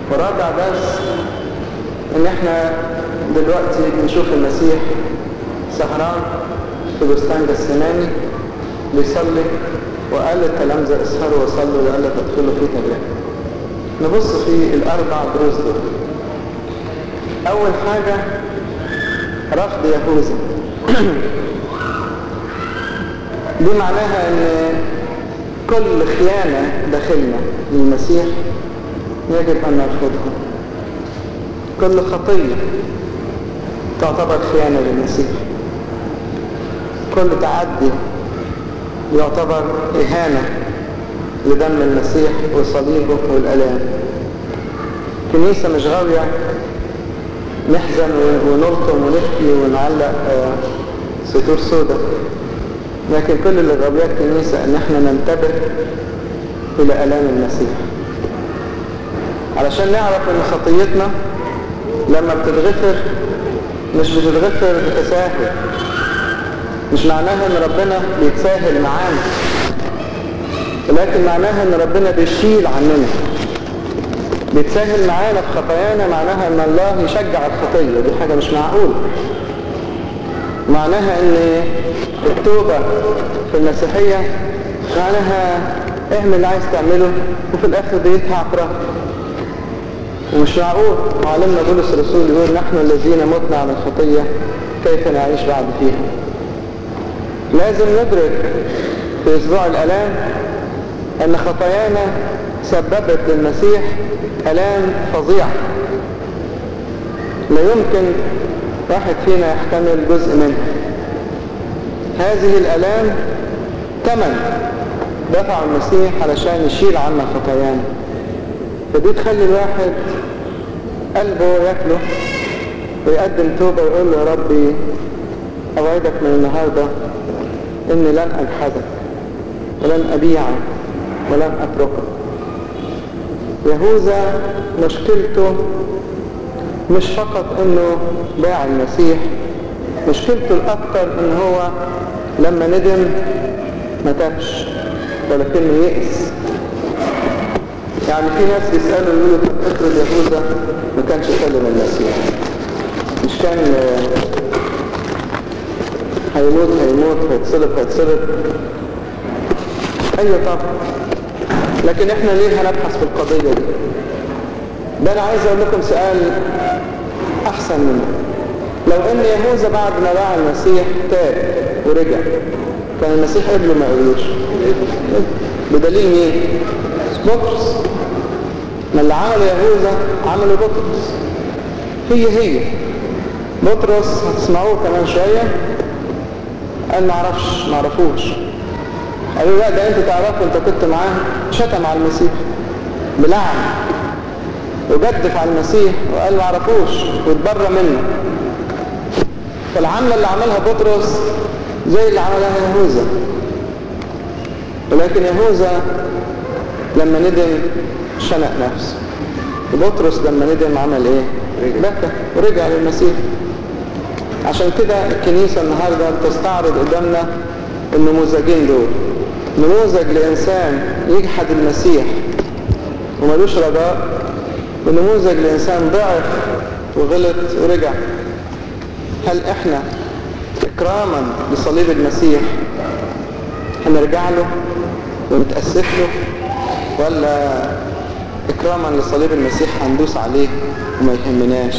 ورابع درس ان احنا دلوقتي بنشوف المسيح سهران في بستان جثماني بيصلي، وقال للتلامذة اسهروا وصلوا لئلا تدخلوا في تجربة. نبص في الاربع دروس دول. اول حاجة رفض يهوذا. دي معناها ان كل خيانة داخلنا للمسيح يجب ان نرفضها. كل خطية تعتبر خيانة للمسيح. كل تعدي يعتبر إهانة لدم المسيح وصليبه والآلام. كنيسة مش غاوية نحزن ونلطم ونبكي ونعلق سطور سودة، لكن كل اللي غاوية الكنيسة ان احنا ننتبه الى آلام المسيح، علشان نعرف ان خطيتنا لما بتتغفر مش بتتغفر بتساهل. مش معناها ان ربنا بيتساهل معانا، ولكن معناها ان ربنا بيشيل عننا. بيتساهل معانا في خطايانا معناها ان الله يشجع الخطية، دي حاجة مش معقولة. معناها ان التوبة في المسيحية معناها اعمل اللي عايز تعمله وفي الاخر بينتهي عقرها. ومش معقول. معلمنا بولس الرسول يقول نحن الذين متنا على الخطية كيف نعيش بعد فيها. لازم ندرك في اسبوع الالام ان خطايانا سببت للمسيح الام فظيعة لا يمكن واحد فينا يحتمل جزء منها. هذه الالام ثمن دفع المسيح علشان يشيل عنا خطايانا، فدي تخلي الواحد قلبه ياكله ويقدم توبة ويقول له يا ربي أوعدك من النهاردة إني لن أجحدك ولن أبيعك ولن أتركك. يهوذا مشكلته مش فقط إنه باع المسيح، مشكلته الأكثر إن هو لما ندم ما تابش ولكنه يئس. يعني في ناس بيسألوا يقولوا افرض يهوذا ما كانش سلم المسيح، مش كان هيموت هيتصلب. ايوه طبعا، لكن احنا ليه هنبحث في القضية دي؟ ده انا عايز اقول لكم سؤال احسن منه. لو ان يهوذا بعد ما باع المسيح تاب ورجع، كان المسيح قبله ما قبلوش؟ بدليل مين؟ بطرس. ما اللي عمله يهوذا عمله بطرس. هي بطرس هتسمعوه كمان شوية قال معرفوش. قالوا لا ده انت تعرفه، انت كنت معاه. شتم على المسيح بلعن وجدف على المسيح وقال معرفوش واتبرى منه. فالعملة اللي عملها بطرس زي اللي عملها يهوذا، ولكن يهوذا لما ندم شنق نفسه، وبطرس لما ندم عمل ايه؟ بكى ورجع للمسيح. عشان كده الكنيسة النهاردة بتستعرض قدامنا النموذجين دول، نموذج لإنسان يجحد المسيح وملوش رجاء، ونموذج لإنسان ضعف وغلط ورجع. هل احنا اكراما لصليب المسيح هنرجع له ونتأسف له، ولا اكراما لصليب المسيح هندوس عليه وما يهمناش؟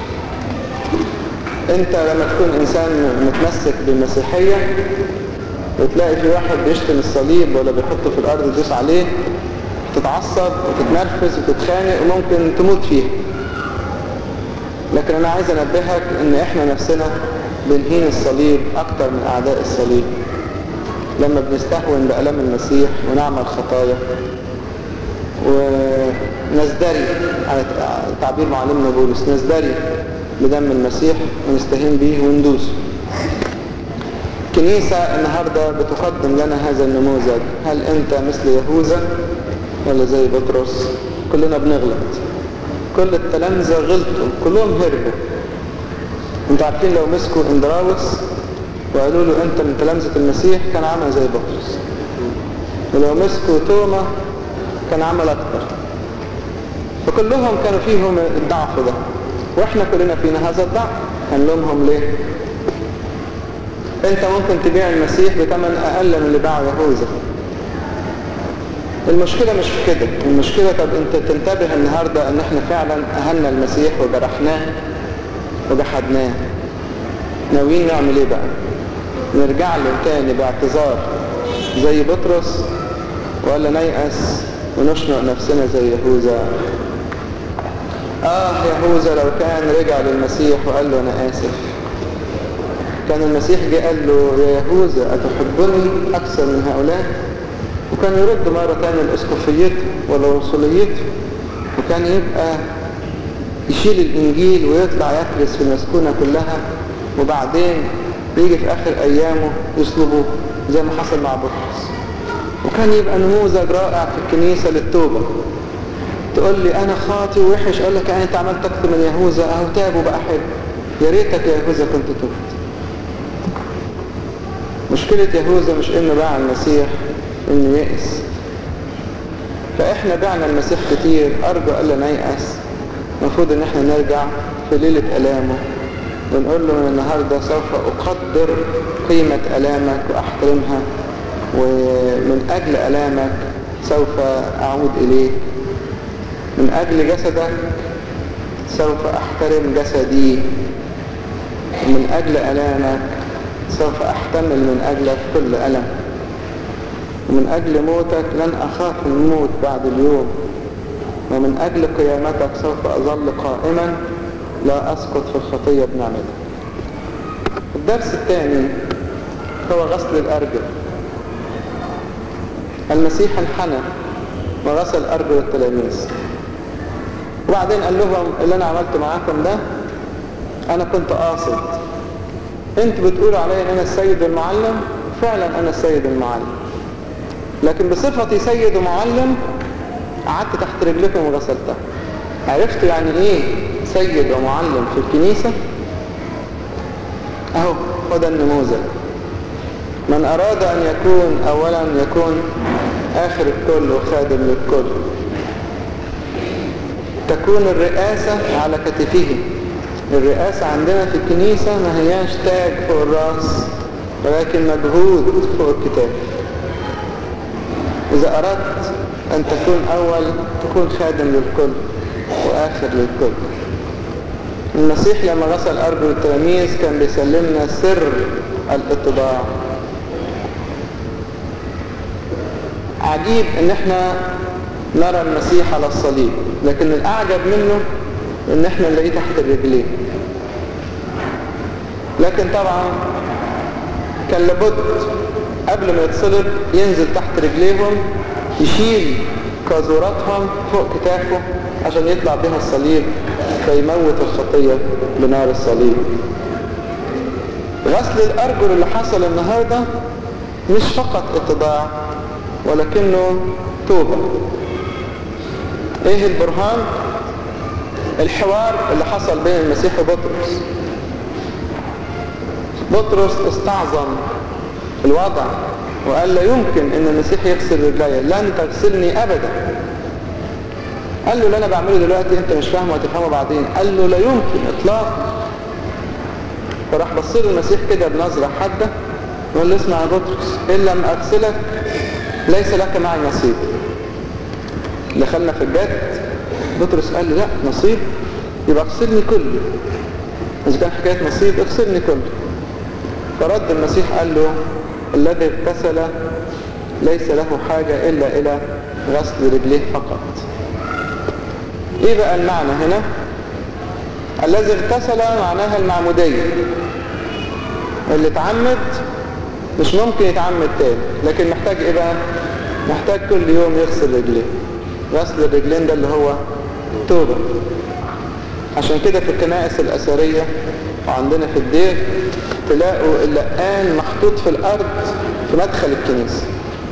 انت لما تكون انسان متمسك بالمسيحية وتلاقي في واحد بيشتم الصليب ولا بيحطه في الارض تدوس عليه، تتعصب وتتنرفز وتتخانق وممكن تموت فيه. لكن انا عايز انبهك ان احنا نفسنا بنهين الصليب اكتر من اعداء الصليب لما بنستهون بألم المسيح ونعمل خطايا ونزدري، على تعبير معلمنا بولس، نزدري بدم المسيح ونستهين به وندوس. كنيسة النهاردة بتقدم لنا هذا النموذج. هل انت مثل يهوذا ولا زي بطرس؟ كلنا بنغلط، كل التلامذة غلطوا، كلهم هربوا. انتوا عارفين لو مسكوا اندراوس وقالوا له انت من تلامذة المسيح كان عمل زي بطرس، ولو مسكوا توما كان عمل اكتر. فكلهم كانوا فيهم الضعف ده، واحنا كلنا فينا هذا الضعف. هنلومهم ليه؟ انت ممكن تبيع المسيح بثمن اقل من اللي باعه يهوذا. المشكلة مش في كده، المشكلة طب انت تنتبه النهاردة ان احنا فعلا اهلنا المسيح وجرحناه وجحدناه، ناويين نعمل ايه بقى؟ نرجع له تاني باعتذار زي بطرس، ولا نيأس ونشنق نفسنا زي يهوذا؟ يهوذا لو كان رجع للمسيح وقال له انا اسف، كان المسيح جه قال له يا يهوذا اتحبني اكثر من هؤلاء، وكان يرد مرة تانية الاسقفيته ولا وصوليته، وكان يبقى يشيل الانجيل ويطلع يكرس في المسكونة كلها، وبعدين يجي في اخر ايامه يصلبوه زي ما حصل مع بطرس. وكان يبقى نموذج رائع في الكنيسة للتوبة. تقول لي انا خاطي ووحش، اقول لك انت عملت اكتر من يهوذا، اهو تاب وبقى حلو. يا ريتك يا يهوذا كنت تبت. مشكلة يهوذا مش انه باع المسيح، انه يئس. فاحنا بعنا المسيح كتير، ارجو الا نيأس. المفروض ان احنا نرجع في ليلة الامه ونقول له من النهاردة سوف اقدر قيمة الامك واحترمها، ومن اجل الامك سوف اعود اليك، من اجل جسدك سوف احترم جسدي، ومن اجل الامك سوف احتمل من اجلك كل الم، ومن اجل موتك لن اخاف الموت بعد اليوم، ومن اجل قيامتك سوف اظل قائما لا اسقط في الخطية بنعمتك. الدرس الثاني هو غسل الارجل. المسيح انحنى وغسل ارجل التلاميذ، وبعدين قال لهم اللي انا عملته معاكم ده انا كنت قاصد. انتوا بتقولوا علي ان انا السيد المعلم، فعلا انا السيد المعلم، لكن بصفتي سيد ومعلم قعدت تحت رجلكم وغسلتها. عرفتوا يعني ايه سيد ومعلم في الكنيسة؟ اهو ده النموذج. من اراد ان يكون اولا يكون اخر الكل وخادم للكل. تكون الرئاسة على كتفه. الرئاسة عندنا في الكنيسة ما هياش تاج فوق الراس، ولكن مجهود فوق الكتاف. إذا أردت أن تكون أول تكون خادم للكل وآخر للكل. المسيح لما غسل أرجل التلاميذ كان بيسلمنا سر الاتضاع. عجيب ان احنا نرى المسيح على الصليب، لكن الاعجب منه ان احنا نلاقيه تحت الرجلين. لكن طبعا كان لابد قبل ما يتصلب ينزل تحت رجليهم، يشيل كازوراتهم فوق كتافه عشان يطلع بها الصليب فيموت الخطية بنار الصليب. غسل الأرجل اللي حصل النهاردة مش فقط اتضاع، ولكنه توبة. ايه البرهان؟ الحوار اللي حصل بين المسيح وبطرس. بطرس استعظم الوضع وقال لا يمكن ان المسيح يغسل رجلي، لن تغسلني ابدا. قال له اللي انا بعمله دلوقتي انت مش فاهمه وهتفهمه بعدين. قال له لا يمكن اطلاقا. فراح بصير المسيح كده بنظرة حادة وقال له اسمع يا بطرس، ان لم اغسلك ليس لك معي نصيب. دخلنا في الجد. بطرس قال له لا نصيب، يبقى اغسلني كله. اذا كان حكاية نصيب اغسلني كله. فرد المسيح قال له الذي اغتسل ليس له حاجة الا الى غسل رجليه فقط. ايه بقى المعنى هنا؟ الذي اغتسل معناها المعمودية. اللي اتعمد مش ممكن يتعمد تاني، لكن محتاج ايه بقى؟ محتاج كل يوم يغسل رجليه. غسل الرجلين ده اللي هو توبة. عشان كده في الكنائس الأثرية وعندنا في الدير تلاقوا اللقان محطوط في الأرض في مدخل الكنيسة.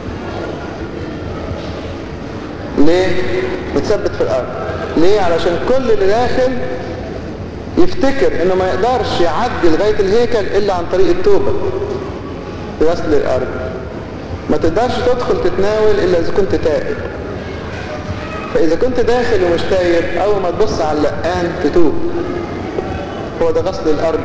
ليه؟ متثبت في الأرض. ليه؟ علشان كل اللي داخل يفتكر انه ما يقدرش يعدي لغاية الهيكل الا عن طريق التوبة بغسل الأرض. ما تقدرش تدخل تتناول الا اذا كنت تائب. فإذا كنت داخل ومش تايب، أول ما تبص على اللقان تتوب. هو ده غسل الأرض.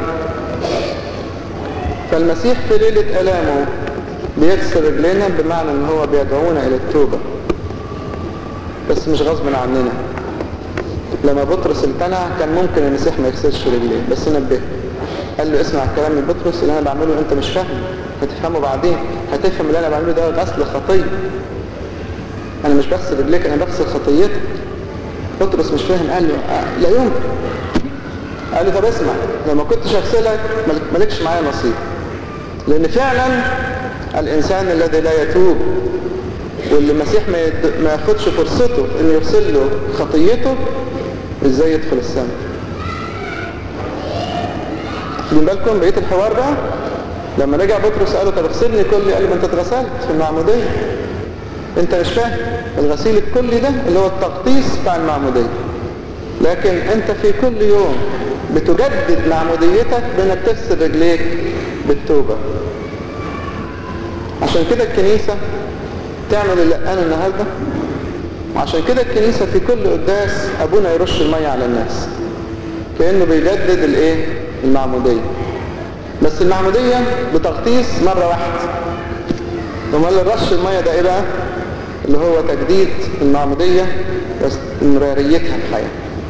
فالمسيح في ليلة آلامه بيغسل رجلينا، بمعنى ان هو بيدعونا الى التوبة، بس مش غصب عننا. لما بطرس امتنع كان ممكن المسيح ما يغسلش رجليه، بس نبهه قال له اسمع الكلام من بطرس، اللي انا بعمله انت مش فاهم، هتفهمه بعدين، هتفهم اللي انا بعمله ده غسل خطية. انا مش بغسل رجليك، انا بغسل خطيتك. بطرس مش فاهم، قال له لا يمكن. قال له طب اسمع، لما كنتش هغسلك مالكش معايا نصيب. لان فعلا الانسان الذي لا يتوب، واللي المسيح ما ياخدش فرصته انه يغسل له خطيته، ازاي يدخل السماء؟ خدين بالكم بقيه الحوار بقى. لما رجع بطرس قال له طب اغسلني كلي، قال له ما انت اتغسلت في المعموديه، انت مش فاهم. الغسيل الكلي ده اللي هو التغطيس بتاع المعموديه، لكن انت في كل يوم بتجدد معموديتك بانك تغسل رجليك بالتوبه. عشان كده الكنيسة تعمل اللقان النهاردة، وعشان كده الكنيسة في كل قداس أبونا يرش المية على الناس، كأنه بيجدد الايه؟ المعمودية. بس المعمودية بتغطيس مرة واحدة. ومال الرش المية ده ايه بقى؟ اللي هو تجديد المعمودية واستمراريتها في الحياة.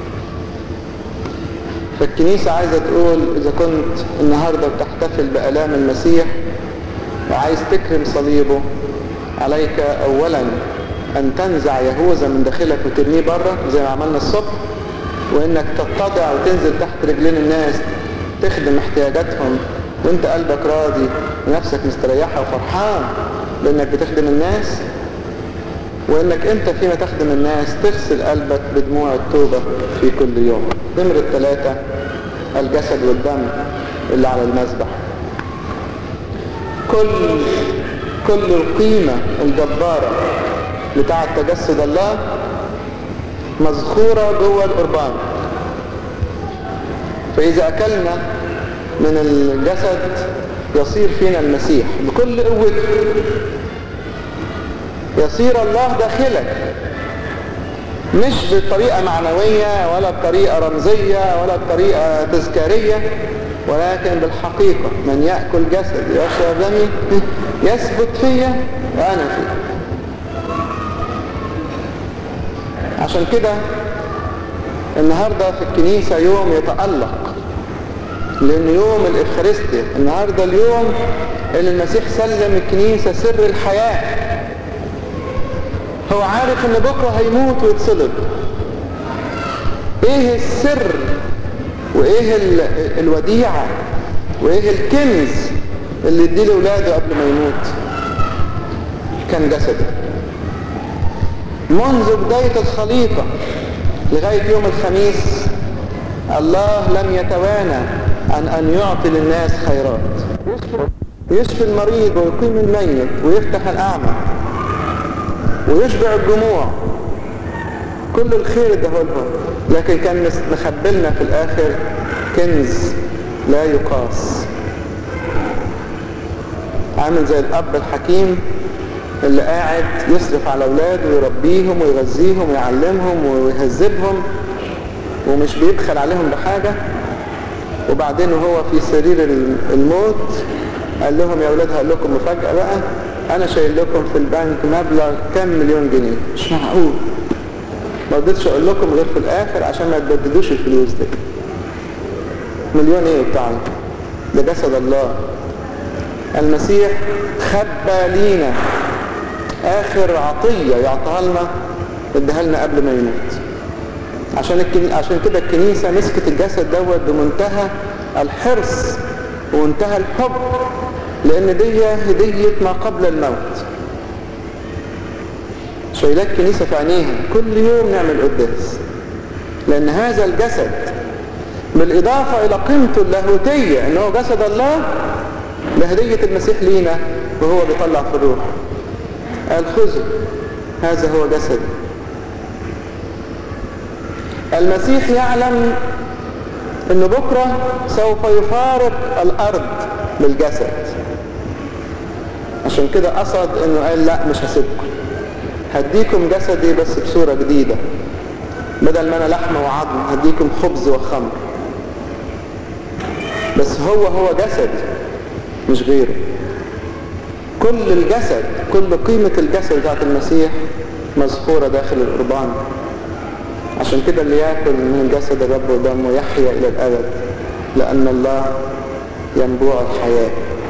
فالكنيسة عايزة تقول إذا كنت النهاردة بتحتفل بآلام المسيح وعايز تكرم صليبه، عليك أولا أن تنزع يهوذا من داخلك وترميه بره زي ما عملنا الصبح، وإنك تتضع وتنزل تحت رجلين الناس تخدم احتياجاتهم وإنت قلبك راضي ونفسك مستريحة وفرحان بإنك بتخدم الناس، وإنك أنت فيما تخدم الناس تغسل قلبك بدموع التوبة في كل يوم. نمرة 3 الجسد والدم اللي على المذبح. كل القيمة الجبارة بتاعة تجسد الله مذخورة جوه القربان. فإذا أكلنا من الجسد يصير فينا المسيح بكل قوته، يصير الله داخلك، مش بطريقة معنوية ولا بطريقة رمزية ولا بطريقة تذكارية، ولكن بالحقيقة من يأكل جسد ويشرب دمي يثبت فيا وأنا فيه. عشان كده النهاردة في الكنيسة يوم يتألق، لأن يوم الإفخارستيا النهاردة اليوم اللي المسيح سلم الكنيسة سر الحياة. هو عارف ان بكرة هيموت ويتصلب. ايه السر وايه الوديعة وايه الكنز اللي يديه لأولاده قبل ما يموت؟ كان جسده. منذ بداية الخليقة لغاية يوم الخميس الله لم يتوانى عن أن يعطي للناس خيرات، يشفي المريض ويقيم الميت ويفتح الأعمى ويشبع الجموع. كل الخير ده هو، لكن كان مخبلنا في الآخر كنز لا يقاس، عامل زي الأب الحكيم اللي قاعد يصرف على أولاده ويربيهم ويغذيهم ويعلمهم ويهذبهم ومش بيبخل عليهم بحاجة. وبعدين وهو في سرير الموت قال لهم يا أولاد هقول لكم مفاجأة بقى، أنا شايل لكم في البنك مبلغ كام مليون جنيه. مش معقول، ما رضيتش أقول لكم غير في الآخر عشان ما تبددوش الفلوس دي. مليون إيه بتاعنا؟ ده جسد الله. المسيح خبى لينا آخر عطية يعطيها لنا، اديها لنا قبل ما يموت. عشان كده الكنيسة مسكت الجسد دوت بمنتهى الحرص ومنتهى الحب، لأن دي هدية ما قبل الموت. شايلات الكنيسة في عينيها كل يوم نعمل قداس، لأن هذا الجسد بالإضافة إلى قيمته اللاهوتية إنه جسد الله، بهدية المسيح لينا وهو بيطلع في الروح قال خذوا هذا هو جسدي. المسيح يعلم إنه بكرة سوف يفارق الأرض بالجسد، عشان كده قصد إنه قال لا مش هسيبكم، هديكم جسدي بس بصورة جديدة، بدل ما انا لحم وعظم هديكم خبز وخمر. بس هو جسدي مش غيره. كل الجسد، كل قيمة الجسد بتاعت المسيح مذكورة داخل القربان. عشان كده اللي يأكل من جسد الرب ودمه يحيا إلى الأبد، لأن الله ينبوع الحياة.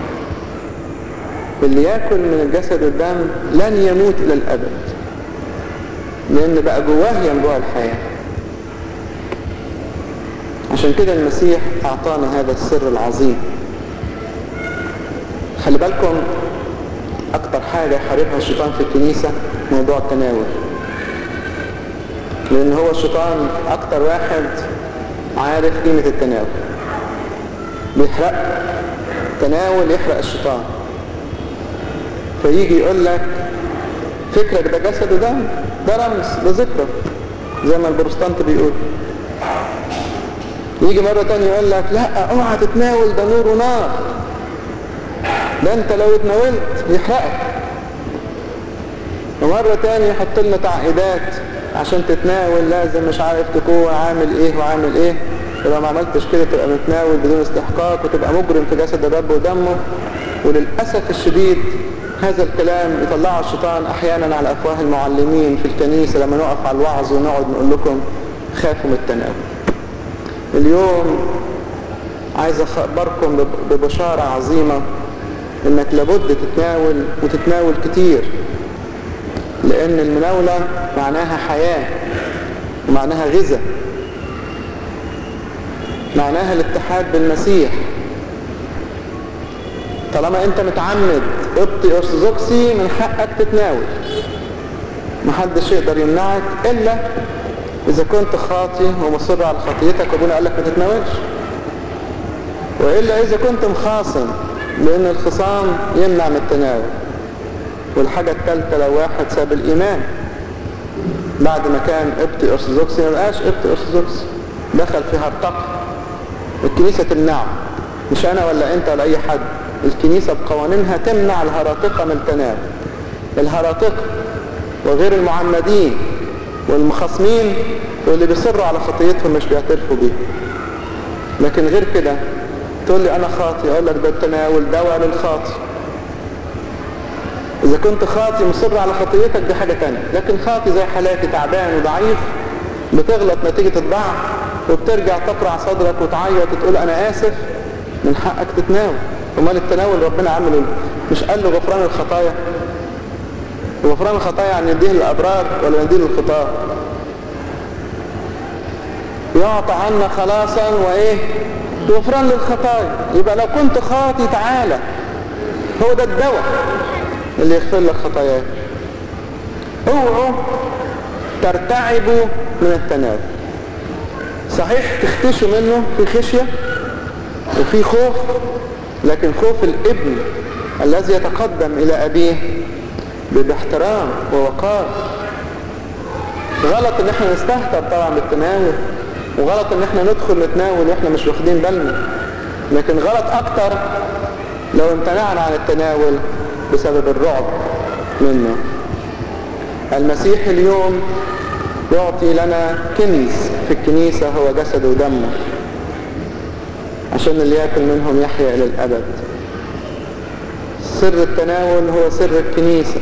اللي يأكل من الجسد والدم لن يموت إلى الأبد، لأن بقى جواه ينبوع الحياة. عشان كده المسيح أعطانا هذا السر العظيم. خلي بالكم، أكتر حاجة يحاربها الشيطان في الكنيسة موضوع التناول، لأن هو الشيطان أكتر واحد عارف قيمة التناول، بيحرق تناول، يحرق الشيطان. فيجي يقول لك فكرك ده جسد وده رمز، ده ذكرى، زي ما البروتستانت بيقول. يجي مرة تانية يقول لك لا اوعى تتناول، ده نور ونار، ده انت لو اتناولت يحرقك. ومرة تانية يحط لنا تعقيدات، عشان تتناول لازم مش عارف تكون عامل ايه وعامل ايه، ولو ما عملتش كده تبقى متناول بدون استحقاق وتبقى مجرم في جسد الرب ودمه. وللأسف الشديد هذا الكلام يطلعه الشيطان احيانا على افواه المعلمين في الكنيسة، لما نقف على الوعظ ونقعد نقول لكم خافوا من التناول. اليوم عايز اخبركم ببشارة عظيمة، انك لابد تتناول وتتناول كتير، لان المناولة معناها حياة ومعناها غذاء، معناها الاتحاد بالمسيح. طالما انت متعمد قبطي ارثوذكسي من حقك تتناول، محدش يقدر يمنعك الا اذا كنت خاطي ومصر على خطيتك وابونا قال لك ما تتناولش، والا اذا كنت مخاصم، لان الخصام يمنع من التناول. والحاجة الثالثة لو واحد ساب الايمان بعد ما كان قبطي ارثوذكسي، ما بقاش قبطي ارثوذكسي، دخل في هرطقة، الكنيسة تمنعه، مش انا ولا انت ولا اي حد، الكنيسة بقوانينها تمنع الهراطقة من التناول. الهراطقة وغير المعمدين والمخاصمين واللي بيصروا على خطيتهم مش بيعترفوا بيها. لكن غير كده تقول لي انا خاطي، اقول لك ده التناول دواء للخاطي. اذا كنت خاطي مصر على خطيتك دي حاجة تانية، لكن خاطي زي حالاتي تعبان وضعيف، بتغلط نتيجة الضعف وبترجع تقرع صدرك وتعيط وتقول انا اسف، من حقك تتناول. امال التناول ربنا عمله مش قال له غفران الخطايا؟ وغفران الخطايا يعني يديه للابرار ولا يديه للخطاة؟ يعطى عنا خلاصا وايه؟ غفران للخطايا. يبقى لو كنت خاطي تعالى، هو ده الدواء اللي يغفر لك خطاياك. اوعوا ترتعبوا من التناول. صحيح تختشوا منه، في خشية وفي خوف، لكن خوف الابن الذي يتقدم الى ابيه باحترام ووقار. غلط ان احنا نستهتر طبعا بالتناول، وغلط ان احنا ندخل نتناول واحنا مش واخدين بالنا، لكن غلط اكتر لو امتنعنا عن التناول بسبب الرعب منه. المسيح اليوم يعطي لنا كنز في الكنيسة هو جسد ودمه، عشان اللي يأكل منهم يحيا إلى الأبد. سر التناول هو سر الكنيسة.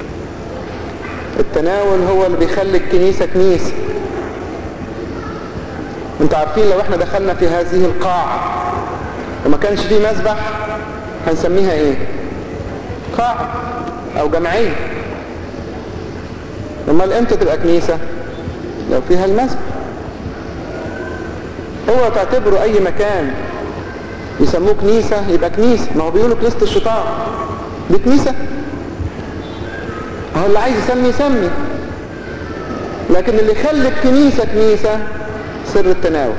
التناول هو اللي بيخلي الكنيسة كنيسة. انتوا عارفين لو احنا دخلنا في هذه القاعة وما كانش فيه مسبح هنسميها ايه؟ قاعة او جمعية. امال امتى تبقى كنيسة؟ لو فيها المسبح. هو تعتبروا اي مكان يسموه كنيسة يبقى كنيسة. ما هو بيقولوا كنيسة الشيطان دي كنيسة، هو اللي عايز يسمي يسمي، لكن اللي يخلي الكنيسة كنيسة سر التناول.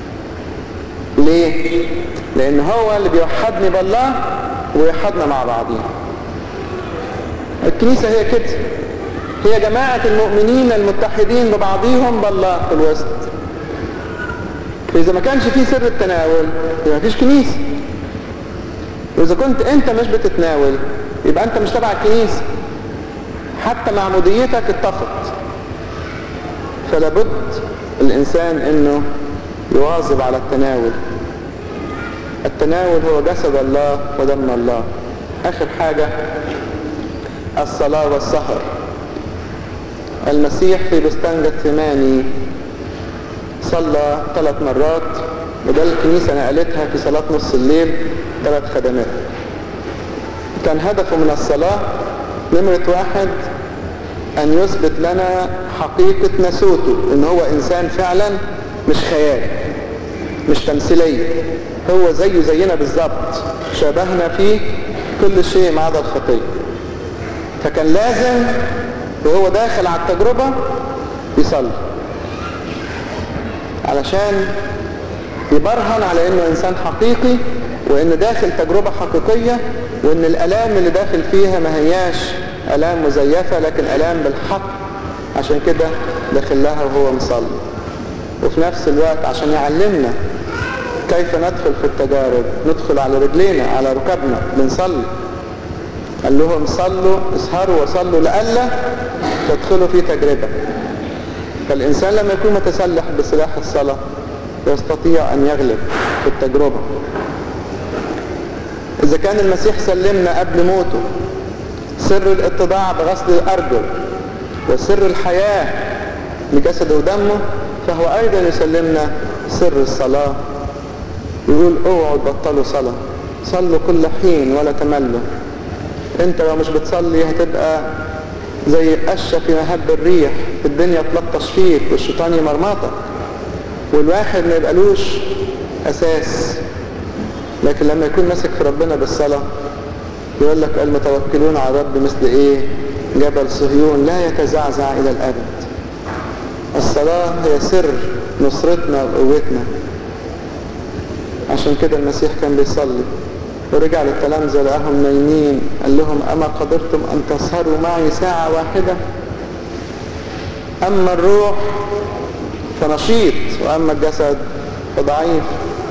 ليه؟ لان هو اللي بيوحدني بالله ويوحدنا مع بعضين. الكنيسة هي كده، هي جماعة المؤمنين المتحدين ببعضهم بالله في الوسط. فإذا ما كانش فيه سر التناول يبقى مفيش كنيسة. وإذا كنت أنت مش بتتناول يبقى أنت مش تبع الكنيسة. حتى معموديتك اتطفت. فلا بد الإنسان إنه يواظب على التناول. التناول هو جسد الله ودم الله. آخر حاجة الصلاة والسهر. المسيح في بستان جثماني صلى 3 مرات، وده الكنيسة نقلتها في صلاة نص الليل 3 خدمات. كان هدفه من الصلاة نمرة 1 أن يثبت لنا حقيقة ناسوته، إن هو إنسان فعلا مش خيال مش تمثيلية، هو زيه زينا بالظبط، شبهنا فيه كل شيء ما عدا الخطية. فكان لازم وهو داخل على التجربة يصلي علشان يبرهن على انه انسان حقيقي، وان داخل تجربة حقيقية، وان الالام اللي داخل فيها ما هياش الام مزيفة لكن الام بالحق. عشان كده داخل لها وهو مصلي. وفي نفس الوقت عشان يعلمنا كيف ندخل في التجارب، ندخل على رجلينا على ركبنا بنصلي. قال لهم صلوا اسهروا وصلوا لألا تدخلوا في تجربة. فالإنسان لما يكون متسلح بسلاح الصلاة يستطيع أن يغلب في التجربة. إذا كان المسيح سلمنا قبل موته سر الاتضاع بغسل الأرجل وسر الحياة لجسده ودمه، فهو أيضا يسلمنا سر الصلاة. يقول اوعوا تبطلوا صلاة، صلوا كل حين ولا تملوا. انت لو مش بتصلي هتبقى زي قشة في مهب الريح، الدنيا تلطش فيك والشيطان يمرمطك والواحد ما يبقالوش أساس. لكن لما يكون ماسك في ربنا بالصلاة يقول لك المتوكلون على الرب مثل ايه؟ جبل صهيون لا يتزعزع إلى الأبد. الصلاة هي سر نصرتنا وقوتنا. عشان كده المسيح كان بيصلي ورجع للتلامذة لقاهم نايمين، قال لهم أما قدرتم أن تسهروا معي ساعة واحدة؟ أما الروح فنشيط وأما الجسد فضعيف.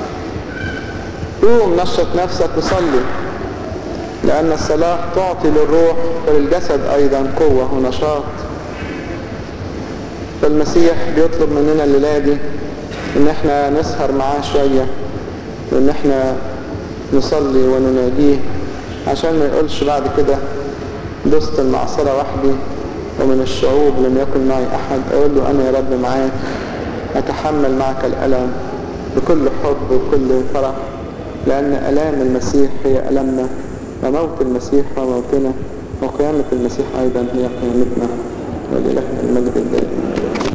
قوم نشط نفسك وصلي، لأن الصلاة تعطي للروح وللجسد أيضا قوة ونشاط. فالمسيح بيطلب مننا الليلة دي إن احنا نسهر معاه شوية، وإن احنا نصلي ونناجيه، عشان ما يقولش بعد كده دست المعصرة وحدي ومن الشعوب لم يكن معي أحد. أقول له أنا يا رب معاك، أتحمل معك الألم بكل حب وكل فرح، لأن ألام المسيح هي ألمنا، وموت المسيح هو موتنا، وقيامة المسيح أيضا هي قيامتنا. ولله المجد الدائم.